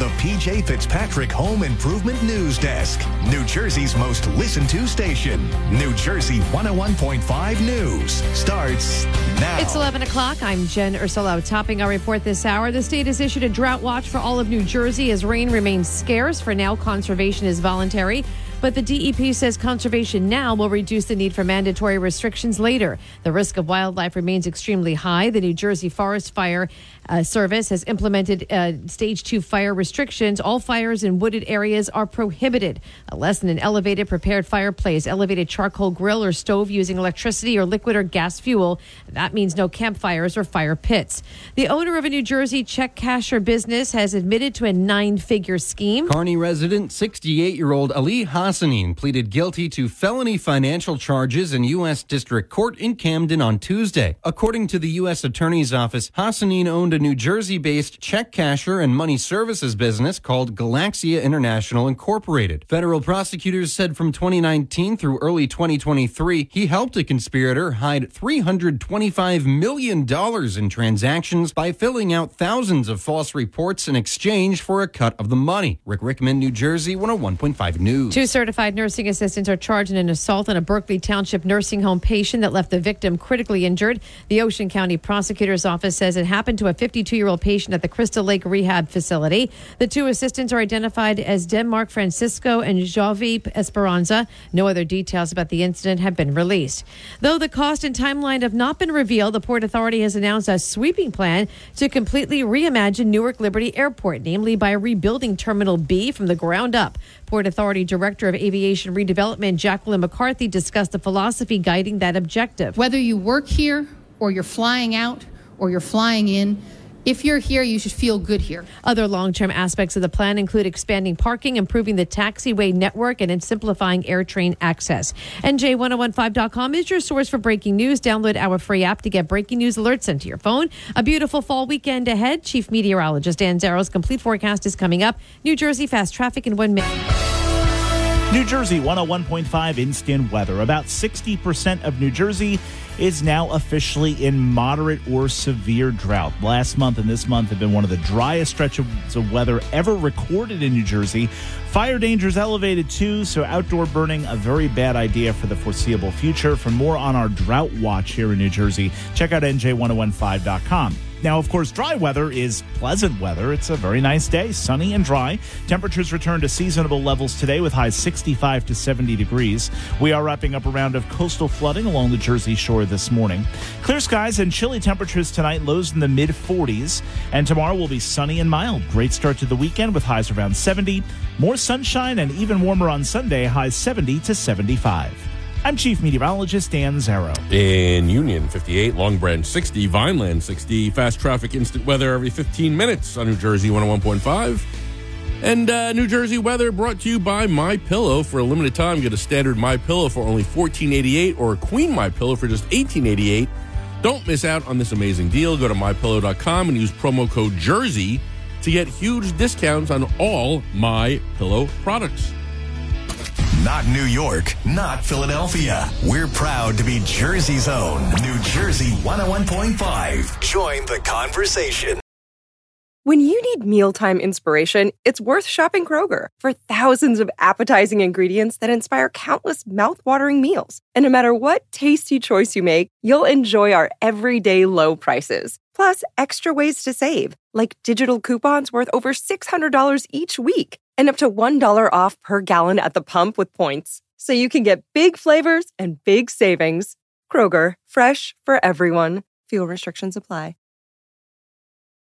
the PJ Fitzpatrick Home Improvement News Desk, New Jersey's most listened to station. New Jersey 101.5 News starts now. It's 11 o'clock. I'm Jen Ursulo. Topping our report this hour, the state has issued a drought watch for all of New Jersey as rain remains scarce. For now, conservation is voluntary. But the DEP says conservation now will reduce the need for mandatory restrictions later. The risk of wildlife remains extremely high. The New Jersey Forest Fire Service has implemented stage 2 fire restrictions. All fires in wooded areas are prohibited unless in an elevated prepared fireplace, elevated charcoal grill, or stove using electricity or liquid or gas fuel. That means no campfires or fire pits. The owner of a New Jersey check casher business has admitted to a 9-figure scheme. Kearney resident 68-year-old Ali Hassanin pleaded guilty to felony financial charges in U.S. District Court in Camden on Tuesday. According to the U.S. Attorney's Office, Hassanin owned a New Jersey-based check casher and money services business called Galaxia International Incorporated. Federal prosecutors said from 2019 through early 2023, he helped a conspirator hide $325 million in transactions by filling out thousands of false reports in exchange for a cut of the money. Rick Rickman, New Jersey, 101.5 News. 2 certified nursing assistants are charged in an assault on a Berkeley Township nursing home patient that left the victim critically injured. The Ocean County Prosecutor's Office says it happened to a 52-year-old patient at the Crystal Lake Rehab Facility. The 2 assistants are identified as Denmark Francisco and Javi Esperanza. No other details about the incident have been released. Though the cost and timeline have not been revealed, the Port Authority has announced a sweeping plan to completely reimagine Newark Liberty Airport, namely by rebuilding Terminal B from the ground up. Port Authority Director of Aviation Redevelopment Jacqueline McCarthy discussed the philosophy guiding that objective. Whether you work here or you're flying out or you're flying in, if you're here, you should feel good here. Other long-term aspects of the plan include expanding parking, improving the taxiway network, and simplifying air train access. NJ1015.com is your source for breaking news. Download our free app to get breaking news alerts sent to your phone. A beautiful fall weekend ahead. Chief Meteorologist Dan Zarrow's complete forecast is coming up. New Jersey fast traffic in 1 minute. New Jersey 101.5 instant weather. About 60% of New Jersey is now officially in moderate or severe drought. Last month and this month have been one of the driest stretches of weather ever recorded in New Jersey. Fire danger is elevated too, so outdoor burning a very bad idea for the foreseeable future. For more on our drought watch here in New Jersey, check out NJ1015.com. Now, of course, dry weather is pleasant weather. It's a very nice day, sunny and dry. Temperatures return to seasonable levels today with highs 65 to 70 degrees. We are wrapping up a round of coastal flooding along the Jersey Shore this morning. Clear skies and chilly temperatures tonight, lows in the mid-40s. And tomorrow will be sunny and mild. Great start to the weekend with highs around 70. More sunshine and even warmer on Sunday, highs 70 to 75. I'm Chief Meteorologist Dan Zarrow. In Union, 58, Long Branch, 60, Vineland, 60, fast traffic instant weather every 15 minutes on New Jersey 101.5. And New Jersey weather brought to you by MyPillow. For a limited time, get a standard MyPillow for only $14.88 or a Queen MyPillow for just $18.88. Don't miss out on this amazing deal. Go to MyPillow.com and use promo code JERSEY to get huge discounts on all MyPillow products. Not New York, not Philadelphia. We're proud to be Jersey's own New Jersey 101.5. Join the conversation. When you need mealtime inspiration, it's worth shopping Kroger. For thousands of appetizing ingredients that inspire countless mouth-watering meals. And no matter what tasty choice you make, you'll enjoy our everyday low prices. Plus, extra ways to save, like digital coupons worth over $600 each week. And up to $1 off per gallon at the pump with points. So you can get big flavors and big savings. Kroger, fresh for everyone. Fuel restrictions apply.